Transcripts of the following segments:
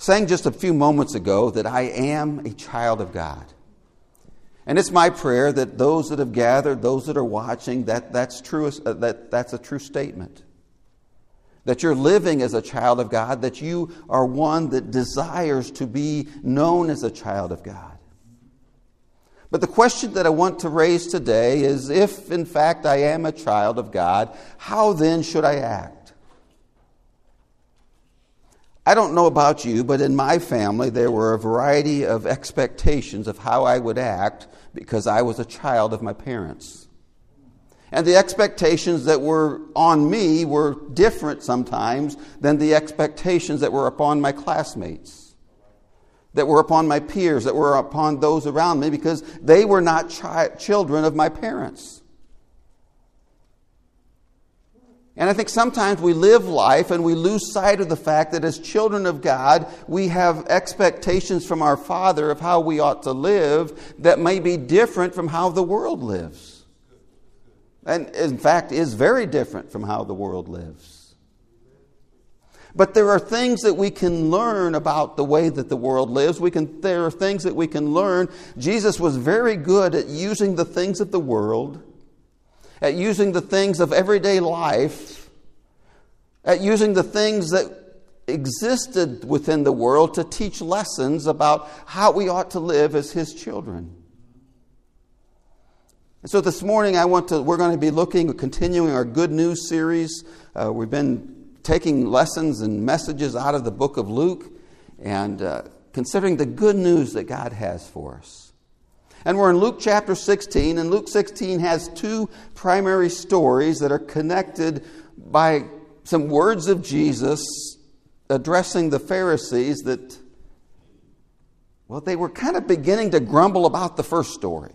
sang just a few moments ago that I am a child of God. And it's my prayer that those that have gathered, those that are watching, that's a true statement. That you're living as a child of God, that you are one that desires to be known as a child of God. But the question that I want to raise today is, if in fact I am a child of God, how then should I act? I don't know about you, but in my family there were a variety of expectations of how I would act because I was a child of my parents. And the expectations that were on me were different sometimes than the expectations that were upon my classmates, that were upon my peers, that were upon those around me, because they were not children of my parents. And I think sometimes we live life and we lose sight of the fact that as children of God, we have expectations from our Father of how we ought to live that may be different from how the world lives. And in fact, is very different from how the world lives. But there are things that we can learn about the way that the world lives. There are things that we can learn. Jesus was very good at using the things of the world, at using the things of everyday life, at using the things that existed within the world to teach lessons about how we ought to live as His children. And so this morning we're going to be continuing our Good News series. We've been taking lessons and messages out of the book of Luke and considering the good news that God has for us. And we're in Luke chapter 16, and Luke 16 has two primary stories that are connected by some words of Jesus addressing the Pharisees that, they were kind of beginning to grumble about the first story.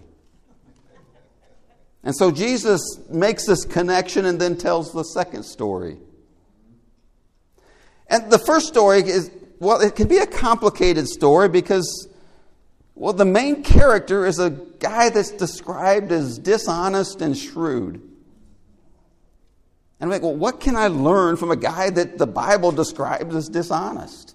And so Jesus makes this connection and then tells the second story. And the first story it can be a complicated story because the main character is a guy that's described as dishonest and shrewd. And I'm like, what can I learn from a guy that the Bible describes as dishonest?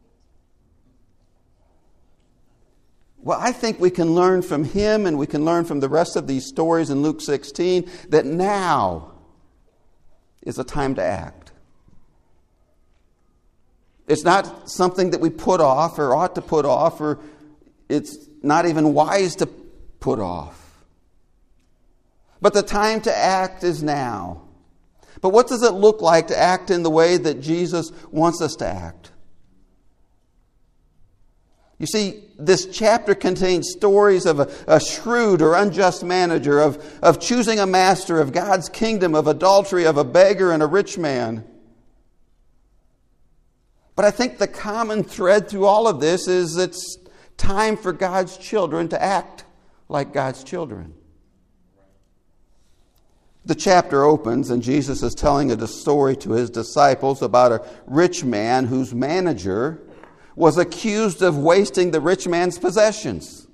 Well, I think we can learn from him and we can learn from the rest of these stories in Luke 16 that now is a time to act. It's not something that we put off or ought to put off, or it's not even wise to put off. But the time to act is now. But what does it look like to act in the way that Jesus wants us to act? You see, this chapter contains stories of a shrewd or unjust manager, of choosing a master, of God's kingdom, of adultery, of a beggar and a rich man. But I think the common thread through all of this is it's time for God's children to act like God's children. The chapter opens and Jesus is telling a story to his disciples about a rich man whose manager was accused of wasting the rich man's possessions.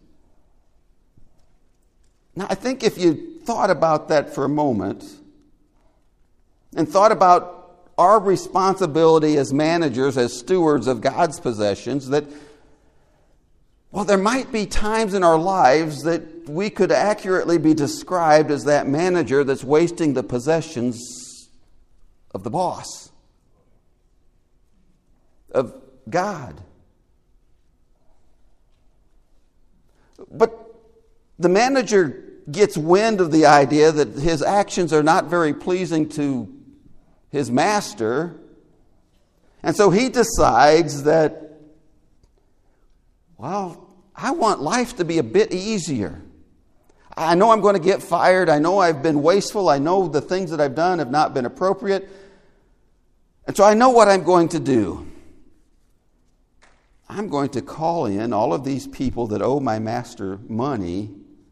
Now, I think if you thought about that for a moment and thought about our responsibility as managers, as stewards of God's possessions, that, there might be times in our lives that we could accurately be described as that manager that's wasting the possessions of the boss, of God. But the manager gets wind of the idea that his actions are not very pleasing to his master. And so he decides that, I want life to be a bit easier. I know I'm going to get fired. I know I've been wasteful. I know the things that I've done have not been appropriate. And so I know what I'm going to do. I'm going to call in all of these people that owe my master money,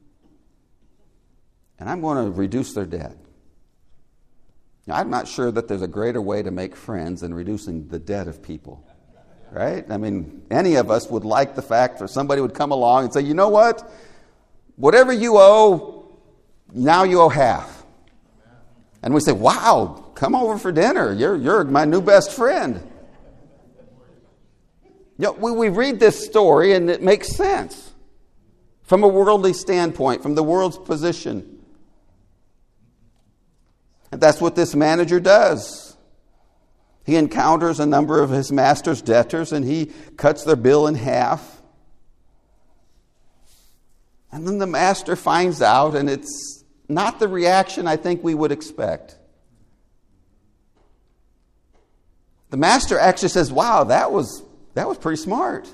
and I'm going to reduce their debt. Now, I'm not sure that there's a greater way to make friends than reducing the debt of people, right? I mean, any of us would like the fact that somebody would come along and say, you know what? Whatever you owe, now you owe half. And we say, wow, come over for dinner. You're my new best friend. we read this story and it makes sense from a worldly standpoint, from the world's position. And that's what this manager does. He encounters a number of his master's debtors and he cuts their bill in half. And then the master finds out, and it's not the reaction I think we would expect. The master actually says, wow, that was pretty smart.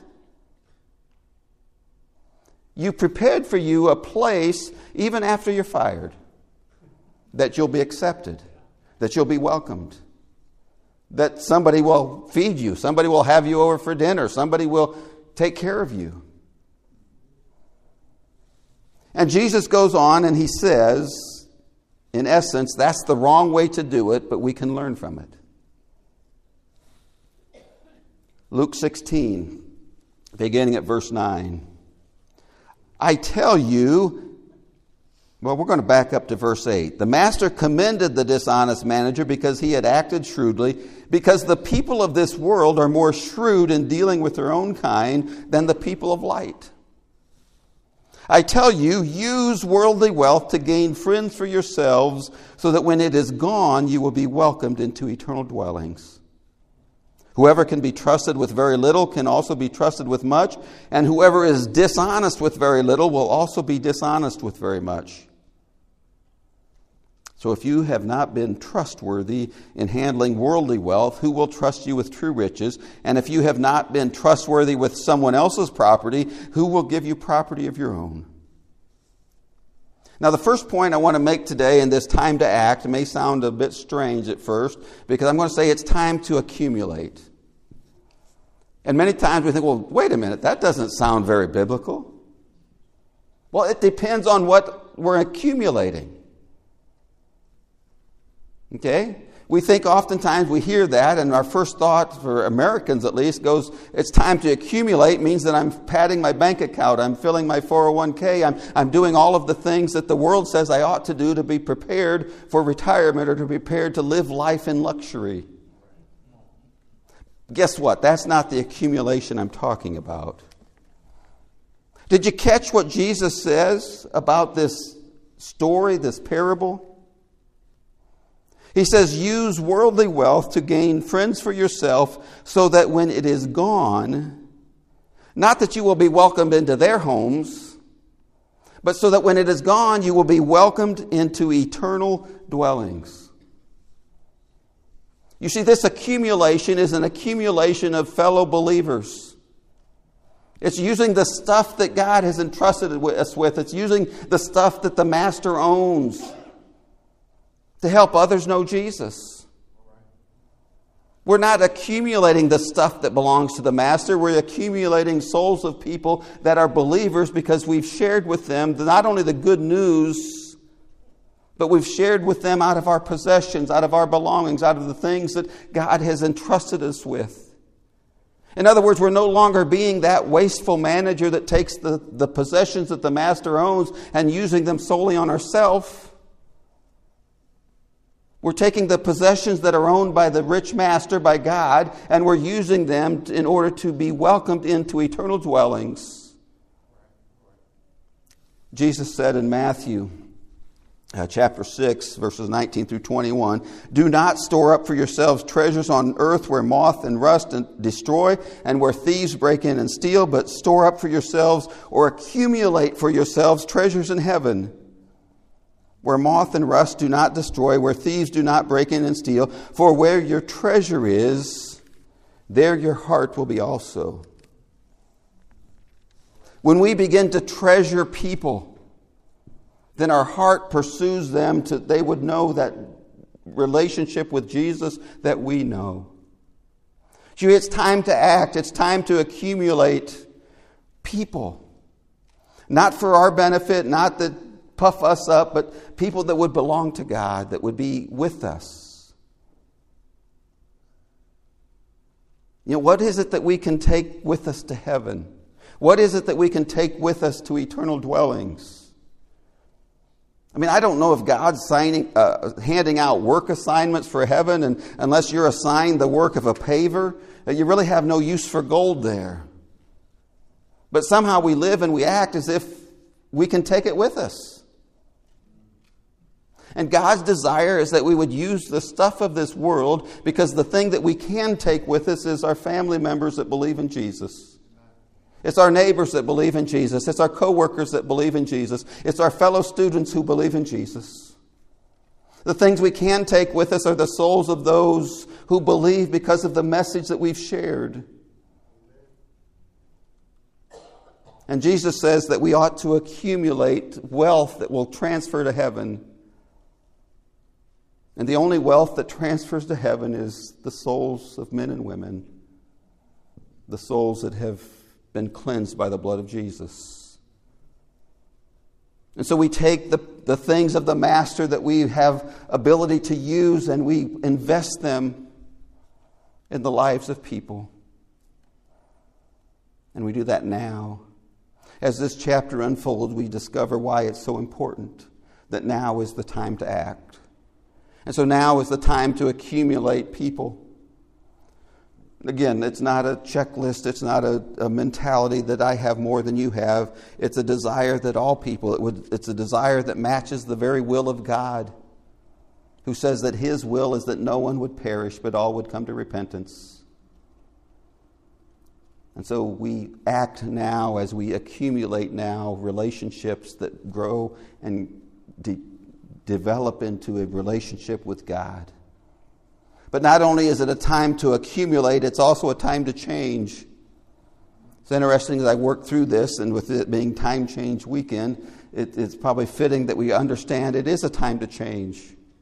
You prepared for you a place even after you're fired, that you'll be accepted, that you'll be welcomed, that somebody will feed you, somebody will have you over for dinner, somebody will take care of you. And Jesus goes on and he says, in essence, that's the wrong way to do it, but we can learn from it. Luke 16, beginning at verse 9. I tell you, well, we're going to back up to verse 8. The master commended the dishonest manager because he had acted shrewdly, because the people of this world are more shrewd in dealing with their own kind than the people of light. I tell you, use worldly wealth to gain friends for yourselves, so that when it is gone, you will be welcomed into eternal dwellings. Whoever can be trusted with very little can also be trusted with much, and whoever is dishonest with very little will also be dishonest with very much. So if you have not been trustworthy in handling worldly wealth, who will trust you with true riches? And if you have not been trustworthy with someone else's property, who will give you property of your own? Now, the first point I want to make today in this time to act may sound a bit strange at first, because I'm going to say it's time to accumulate. And many times we think, well, wait a minute, that doesn't sound very biblical. Well, it depends on what we're accumulating. Okay? We think oftentimes we hear that, and our first thought, for Americans at least, goes, it's time to accumulate, means that I'm padding my bank account, I'm filling my 401k, I'm doing all of the things that the world says I ought to do to be prepared for retirement or to be prepared to live life in luxury. Guess what? That's not the accumulation I'm talking about. Did you catch what Jesus says about this story, this parable? He says, use worldly wealth to gain friends for yourself, so that when it is gone, not that you will be welcomed into their homes, but so that when it is gone, you will be welcomed into eternal dwellings. You see, this accumulation is an accumulation of fellow believers. It's using the stuff that God has entrusted us with. It's using the stuff that the Master owns to help others know Jesus. We're not accumulating the stuff that belongs to the Master. We're accumulating souls of people that are believers because we've shared with them not only the good news, but we've shared with them out of our possessions, out of our belongings, out of the things that God has entrusted us with. In other words, we're no longer being that wasteful manager that takes the possessions that the Master owns and using them solely on ourselves. We're taking the possessions that are owned by the rich master, by God, and we're using them in order to be welcomed into eternal dwellings. Jesus said in Matthew chapter 6, verses 19 through 21, do not store up for yourselves treasures on earth where moth and rust and destroy, and where thieves break in and steal, but store up for yourselves, or accumulate for yourselves treasures in heaven, where moth and rust do not destroy, where thieves do not break in and steal. For where your treasure is, there your heart will be also. When we begin to treasure people, then our heart pursues them they would know that relationship with Jesus that we know. See, it's time to act. It's time to accumulate people. Not for our benefit, not that puff us up, but people that would belong to God, that would be with us. You know, what is it that we can take with us to heaven? What is it that we can take with us to eternal dwellings? I mean, I don't know if God's handing out work assignments for heaven, and unless you're assigned the work of a paver, that you really have no use for gold there. But somehow we live and we act as if we can take it with us. And God's desire is that we would use the stuff of this world, because the thing that we can take with us is our family members that believe in Jesus. It's our neighbors that believe in Jesus. It's our coworkers that believe in Jesus. It's our fellow students who believe in Jesus. The things we can take with us are the souls of those who believe because of the message that we've shared. And Jesus says that we ought to accumulate wealth that will transfer to heaven. And the only wealth that transfers to heaven is the souls of men and women, the souls that have been cleansed by the blood of Jesus. And so we take the things of the Master that we have ability to use, and we invest them in the lives of people. And we do that now. As this chapter unfolds, we discover why it's so important that now is the time to act. And so now is the time to accumulate people. Again, it's not a checklist. It's not a mentality that I have more than you have. It's a desire that all people, it's a desire that matches the very will of God, who says that His will is that no one would perish, but all would come to repentance. And so we act now as we accumulate now relationships that grow and develop into a relationship with God. But not only is it a time to accumulate, it's also a time to change. It's interesting as I work through this, and with it being Time Change Weekend, it's probably fitting that we understand it is a time to change.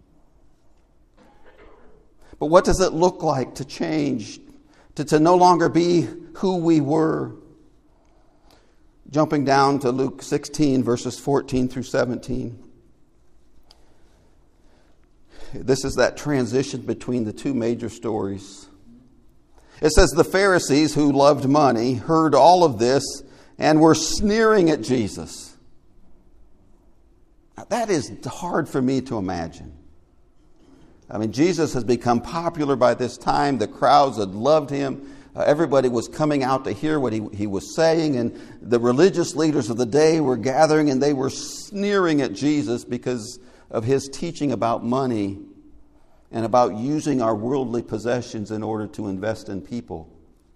But what does it look like to change? To no longer be who we were? Jumping down to Luke 16, verses 14 through 17. This is that transition between the two major stories. It says, the Pharisees who loved money heard all of this and were sneering at Jesus. Now, that is hard for me to imagine. I mean, Jesus has become popular by this time. The crowds had loved him. Everybody was coming out to hear what he was saying. And the religious leaders of the day were gathering, and they were sneering at Jesus because of his teaching about money and about using our worldly possessions in order to invest in people.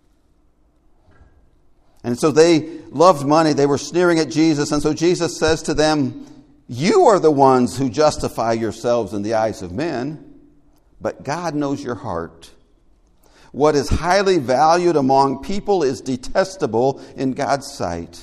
And so they loved money. They were sneering at Jesus. And so Jesus says to them, you are the ones who justify yourselves in the eyes of men, but God knows your heart. What is highly valued among people is detestable in God's sight.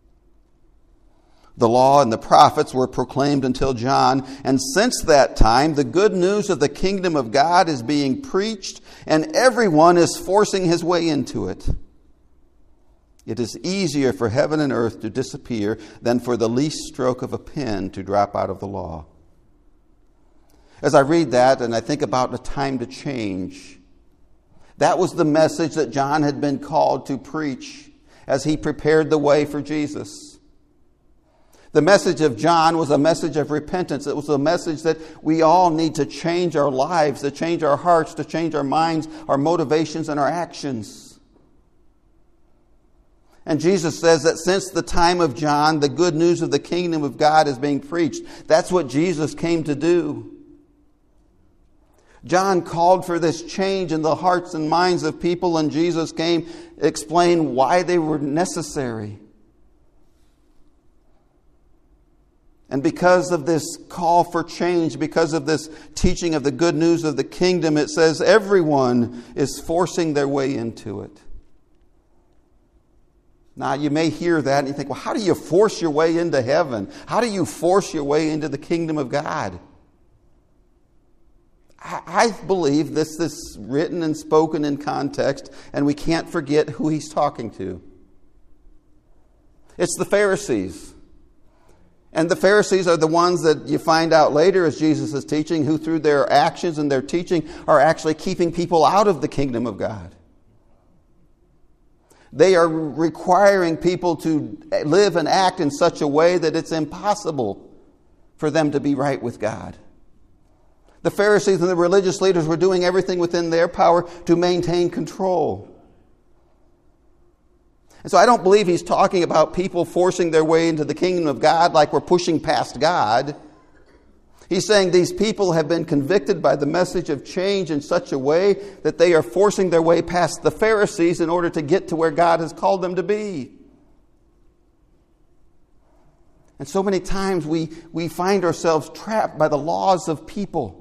The law and the prophets were proclaimed until John, and since that time, the good news of the kingdom of God is being preached, and everyone is forcing his way into it. It is easier for heaven and earth to disappear than for the least stroke of a pen to drop out of the law. As I read that and I think about the time to change, that was the message that John had been called to preach as he prepared the way for Jesus. The message of John was a message of repentance. It was a message that we all need to change our lives, to change our hearts, to change our minds, our motivations, and our actions. And Jesus says that since the time of John, the good news of the kingdom of God is being preached. That's what Jesus came to do. John called for this change in the hearts and minds of people, and Jesus came to explain why they were necessary. And because of this call for change, because of this teaching of the good news of the kingdom, it says everyone is forcing their way into it. Now, you may hear that and you think, well, how do you force your way into heaven? How do you force your way into the kingdom of God? I believe this is written and spoken in context, and we can't forget who he's talking to. It's the Pharisees. And the Pharisees are the ones that you find out later as Jesus is teaching, who through their actions and their teaching are actually keeping people out of the kingdom of God. They are requiring people to live and act in such a way that it's impossible for them to be right with God. The Pharisees and the religious leaders were doing everything within their power to maintain control. And so I don't believe he's talking about people forcing their way into the kingdom of God like we're pushing past God. He's saying these people have been convicted by the message of change in such a way that they are forcing their way past the Pharisees in order to get to where God has called them to be. And so many times we find ourselves trapped by the laws of people.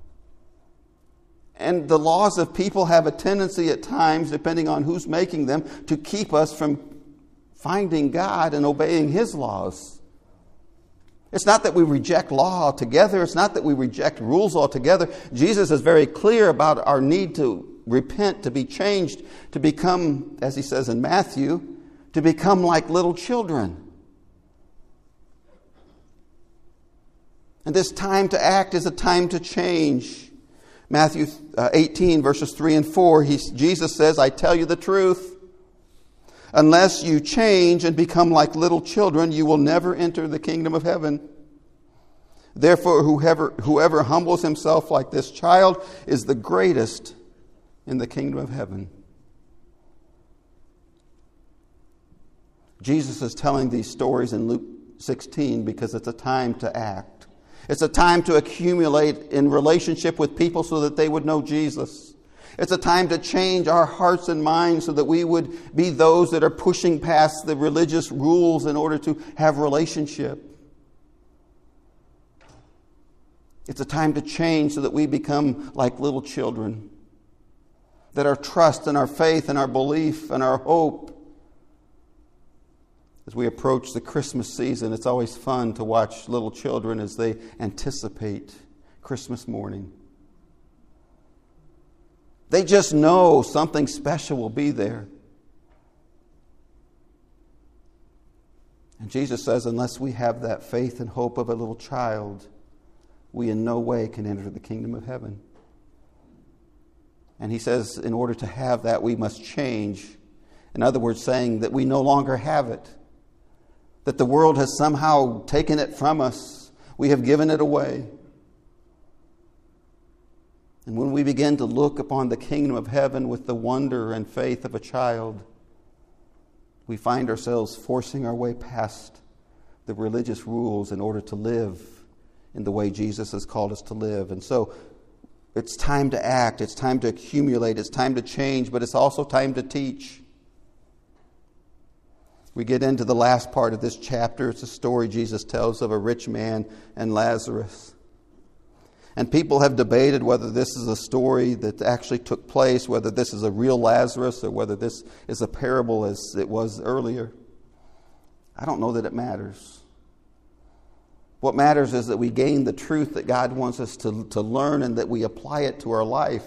And the laws of people have a tendency at times, depending on who's making them, to keep us from finding God and obeying His laws. It's not that we reject law altogether. It's not that we reject rules altogether. Jesus is very clear about our need to repent, to be changed, to become, as He says in Matthew, to become like little children. And this time to act is a time to change. Matthew 18, verses 3 and 4, Jesus says, I tell you the truth. Unless you change and become like little children, you will never enter the kingdom of heaven. Therefore, whoever humbles himself like this child is the greatest in the kingdom of heaven. Jesus is telling these stories in Luke 16 because it's a time to act. It's a time to accumulate in relationship with people so that they would know Jesus. It's a time to change our hearts and minds so that we would be those that are pushing past the religious rules in order to have relationship. It's a time to change so that we become like little children. That our trust and our faith and our belief and our hope. As we approach the Christmas season, it's always fun to watch little children as they anticipate Christmas morning. They just know something special will be there. And Jesus says, unless we have that faith and hope of a little child, we in no way can enter the kingdom of heaven. And He says, in order to have that, we must change. In other words, saying that we no longer have it. That the world has somehow taken it from us. We have given it away. And when we begin to look upon the kingdom of heaven with the wonder and faith of a child, we find ourselves forcing our way past the religious rules in order to live in the way Jesus has called us to live. And so it's time to act, it's time to accumulate, it's time to change, but it's also time to teach. We get into the last part of this chapter. It's a story Jesus tells of a rich man and Lazarus. And people have debated whether this is a story that actually took place, whether this is a real Lazarus or whether this is a parable as it was earlier. I don't know that it matters. What matters is that we gain the truth that God wants us to learn and that we apply it to our life.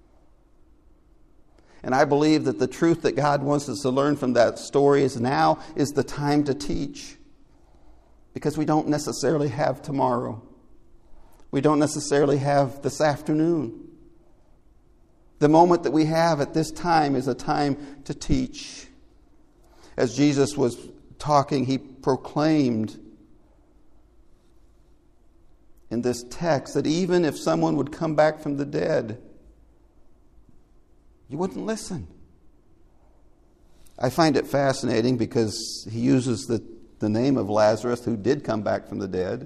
And I believe that the truth that God wants us to learn from that story is now is the time to teach. Because we don't necessarily have tomorrow. We don't necessarily have this afternoon. The moment that we have at this time is a time to teach. As Jesus was talking, He proclaimed in this text that even if someone would come back from the dead, you wouldn't listen. I find it fascinating because He uses the name of Lazarus, who did come back from the dead,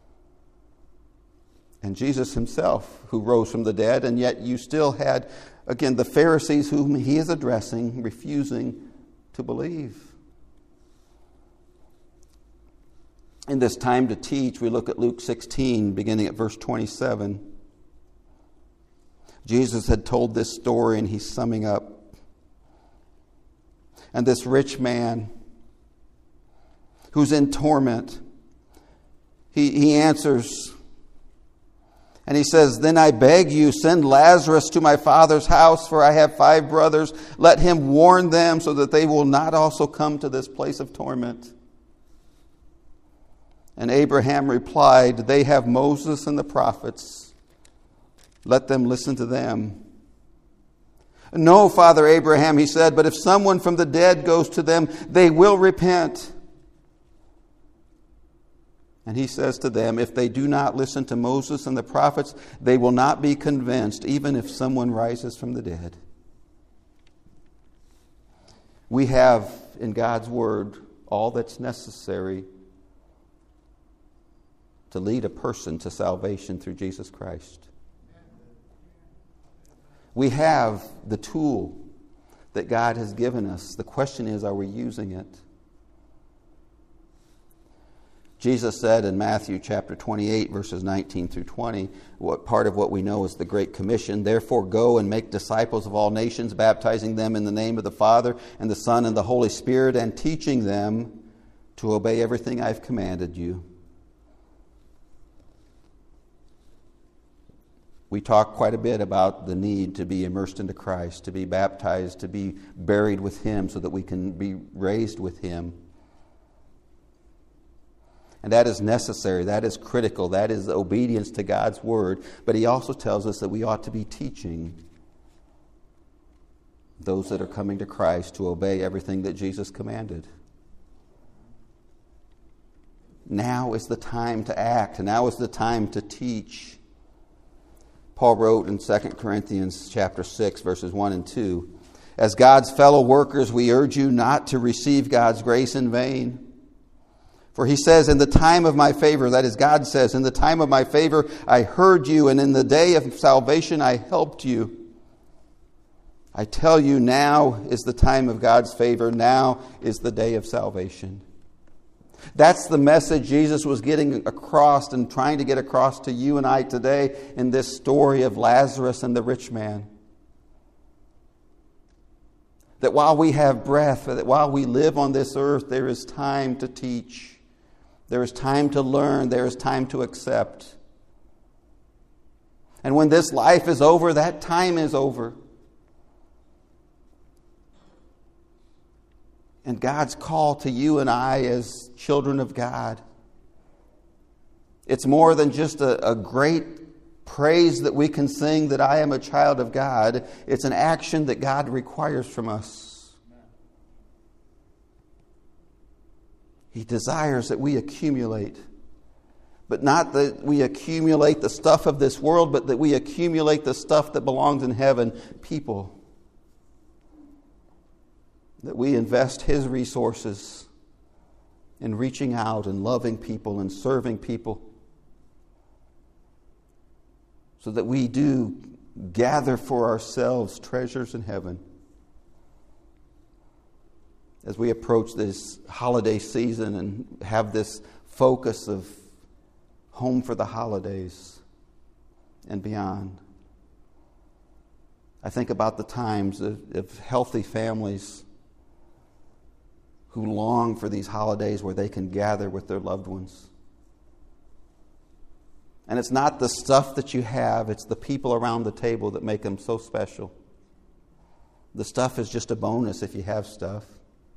and Jesus Himself, who rose from the dead, and yet you still had, again, the Pharisees whom He is addressing, refusing to believe. In this time to teach, we look at Luke 16, beginning at verse 27. Jesus had told this story and He's summing up. And this rich man who's in torment, he answers and he says, "Then I beg you, send Lazarus to my father's house, for I have 5 brothers. Let him warn them so that they will not also come to this place of torment." And Abraham replied, "They have Moses and the prophets. Let them listen to them." "No, Father Abraham," he said, "but if someone from the dead goes to them, they will repent." And he says to them, if they do not listen to Moses and the prophets, they will not be convinced, even if someone rises from the dead. We have in God's Word all that's necessary to lead a person to salvation through Jesus Christ. We have the tool that God has given us. The question is, are we using it? Jesus said in Matthew chapter 28, verses 19 through 20, part of what we know is the Great Commission. Therefore go and make disciples of all nations, baptizing them in the name of the Father and the Son and the Holy Spirit, and teaching them to obey everything I've commanded you. We talk quite a bit about the need to be immersed into Christ, to be baptized, to be buried with Him so that we can be raised with Him. And that is necessary, that is critical, that is obedience to God's Word. But He also tells us that we ought to be teaching those that are coming to Christ to obey everything that Jesus commanded. Now is the time to act, and now is the time to teach. Paul wrote in 2 Corinthians chapter 6, verses 1 and 2, as God's fellow workers, we urge you not to receive God's grace in vain. For he says, in the time of my favor, that is, God says, in the time of my favor I heard you, and in the day of salvation I helped you. I tell you, now is the time of God's favor. Now is the day of salvation. That's the message Jesus was getting across and trying to get across to you and I today in this story of Lazarus and the rich man. That while we have breath, that while we live on this earth, there is time to teach. There is time to learn. There is time to accept. And when this life is over, that time is over. And God's call to you and I as children of God, it's more than just a great praise that we can sing that I am a child of God. It's an action that God requires from us. He desires that we accumulate, but not that we accumulate the stuff of this world, but that we accumulate the stuff that belongs in heaven, people. That we invest His resources in reaching out and loving people and serving people, so that we do gather for ourselves treasures in heaven. As we approach this holiday season and have this focus of home for the holidays and beyond, I think about the times of healthy families who long for these holidays where they can gather with their loved ones. And it's not the stuff that you have, it's the people around the table that make them so special. The stuff is just a bonus if you have stuff.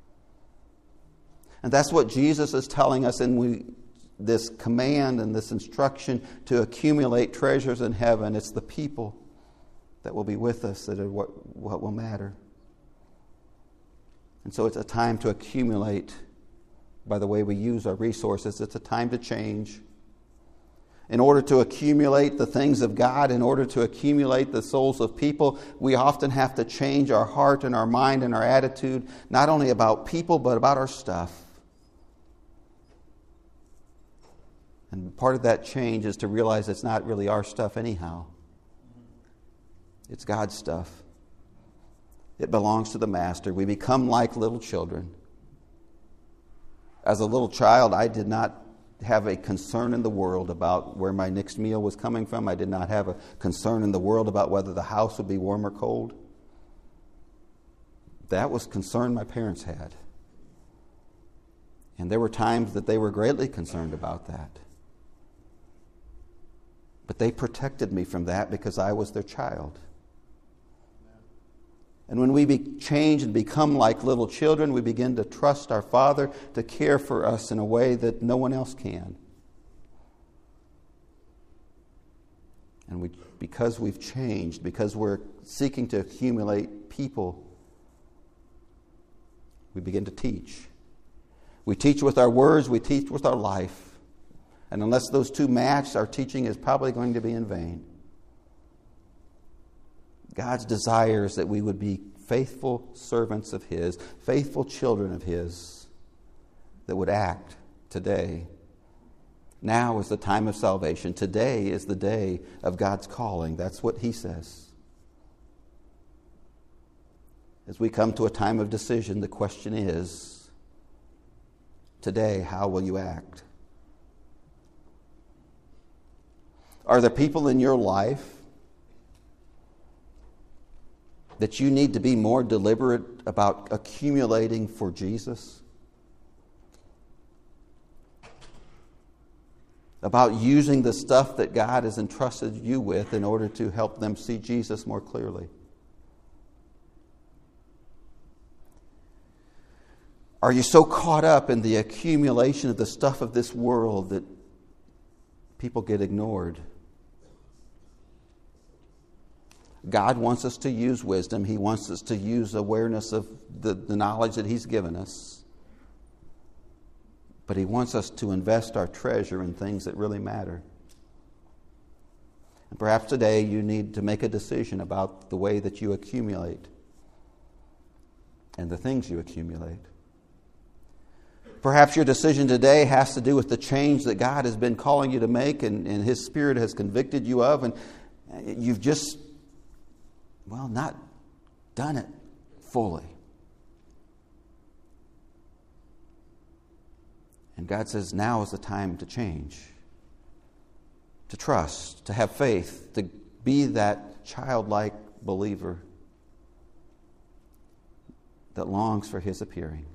And that's what Jesus is telling us in this command and this instruction to accumulate treasures in heaven. It's the people that will be with us that are what will matter. And so it's a time to accumulate by the way we use our resources. It's a time to change. In order to accumulate the things of God, in order to accumulate the souls of people, we often have to change our heart and our mind and our attitude, not only about people, but about our stuff. And part of that change is to realize it's not really our stuff anyhow. It's God's stuff. It belongs to the Master. We become like little children. As a little child, I did not have a concern in the world about where my next meal was coming from. I did not have a concern in the world about whether the house would be warm or cold. That was concern my parents had. And there were times that they were greatly concerned about that. But they protected me from that because I was their child. And when we change and become like little children, we begin to trust our Father to care for us in a way that no one else can. And because we've changed, because we're seeking to accumulate people, we begin to teach. We teach with our words, we teach with our life. And unless those two match, our teaching is probably going to be in vain. God's desire is that we would be faithful servants of His, faithful children of His, that would act today. Now is the time of salvation. Today is the day of God's calling. That's what He says. As we come to a time of decision, the question is, today, how will you act? Are there people in your life that you need to be more deliberate about accumulating for Jesus? About using the stuff that God has entrusted you with in order to help them see Jesus more clearly? Are you so caught up in the accumulation of the stuff of this world that people get ignored? God wants us to use wisdom. He wants us to use awareness of the knowledge that He's given us. But He wants us to invest our treasure in things that really matter. And perhaps today you need to make a decision about the way that you accumulate and the things you accumulate. Perhaps your decision today has to do with the change that God has been calling you to make and His Spirit has convicted you of, and you've just, not done it fully. And God says now is the time to change, to trust, to have faith, to be that childlike believer that longs for His appearing.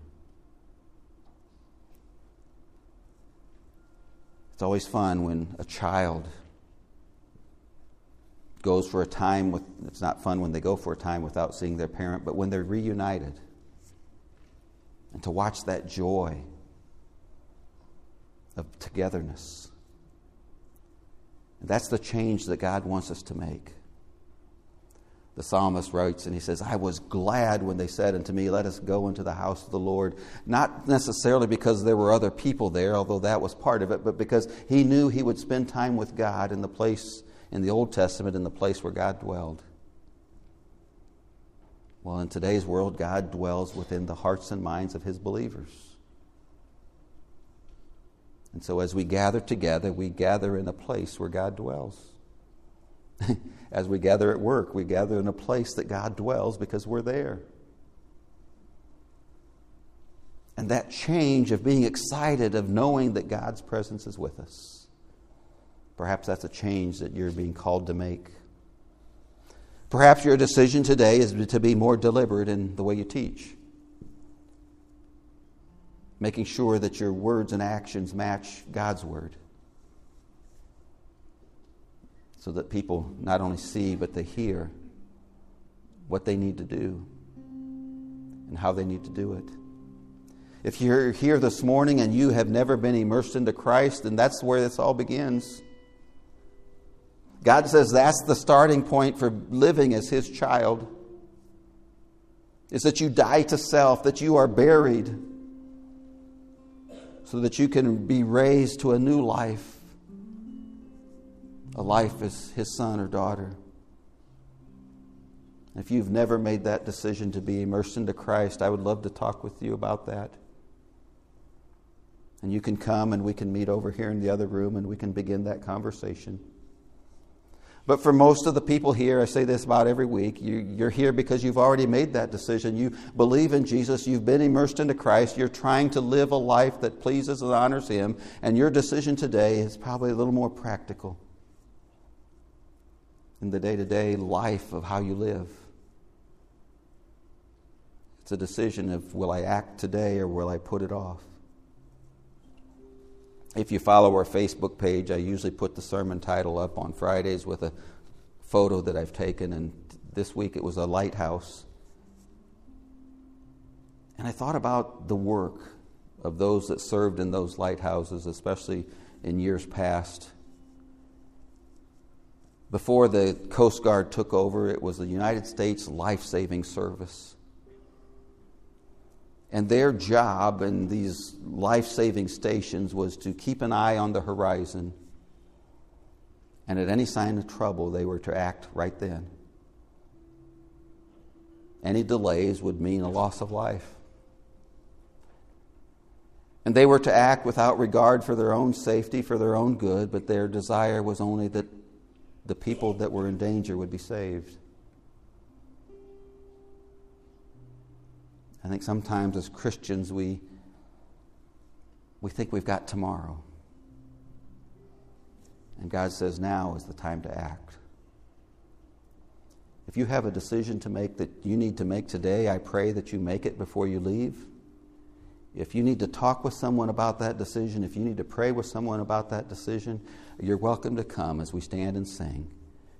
It's always fun when a child goes for a time it's not fun when they go for a time without seeing their parent, but when they're reunited. And to watch that joy of togetherness. And that's the change that God wants us to make. The psalmist writes, and he says, I was glad when they said unto me, let us go into the house of the Lord. Not necessarily because there were other people there, although that was part of it, but because he knew he would spend time with God in the place, in the Old Testament, in the place where God dwelled. Well, in today's world, God dwells within the hearts and minds of His believers. And so as we gather together, we gather in a place where God dwells. As we gather at work, we gather in a place that God dwells because we're there. And that change of being excited, of knowing that God's presence is with us, perhaps that's a change that you're being called to make. Perhaps your decision today is to be more deliberate in the way you teach. Making sure that your words and actions match God's Word. So that people not only see, but they hear what they need to do and how they need to do it. If you're here this morning and you have never been immersed into Christ, then that's where this all begins. God says that's the starting point for living as His child. Is that you die to self, that you are buried, so that you can be raised to a new life. A life as His son or daughter. If you've never made that decision to be immersed into Christ, I would love to talk with you about that. And you can come and we can meet over here in the other room and we can begin that conversation. But for most of the people here, I say this about every week, you're here because you've already made that decision. You believe in Jesus, you've been immersed into Christ, you're trying to live a life that pleases and honors Him, and your decision today is probably a little more practical in the day-to-day life of how you live. It's a decision of, will I act today or will I put it off? If you follow our Facebook page, I usually put the sermon title up on Fridays with a photo that I've taken, and this week it was a lighthouse. And I thought about the work of those that served in those lighthouses, especially in years past. Before the Coast Guard took over, it was the United States Life-Saving Service. And their job in these life-saving stations was to keep an eye on the horizon. And at any sign of trouble, they were to act right then. Any delays would mean a loss of life. And they were to act without regard for their own safety, for their own good, but their desire was only that the people that were in danger would be saved. I think sometimes as Christians we think we've got tomorrow. And God says now is the time to act. If you have a decision to make that you need to make today, I pray that you make it before you leave. If you need to talk with someone about that decision, if you need to pray with someone about that decision, you're welcome to come as we stand and sing.